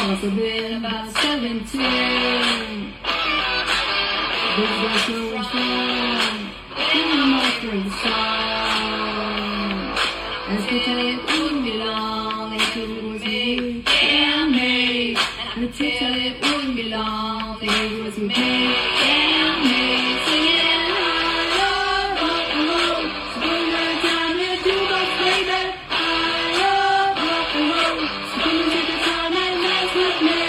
must have been about 17. This was so fun. In my first song. Let's pretend it wouldn't be long until it was me and me. Let's pretend it wouldn't be long until it was me and me. Singing I love rock and roll. So bring the time if you must play that. I love rock and roll. So come and take the time and dance with me.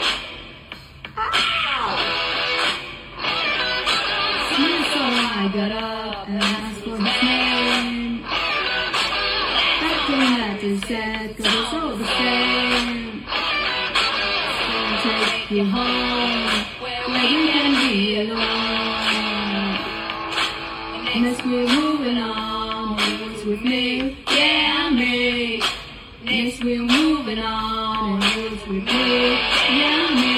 So I got up and asked for his name. Acting that is sad, cause it's all the same. So take you home, where you can be alone. Unless we're moving on, what's with me, yeah me. Yes, we're moving on, what's with me, yeah me.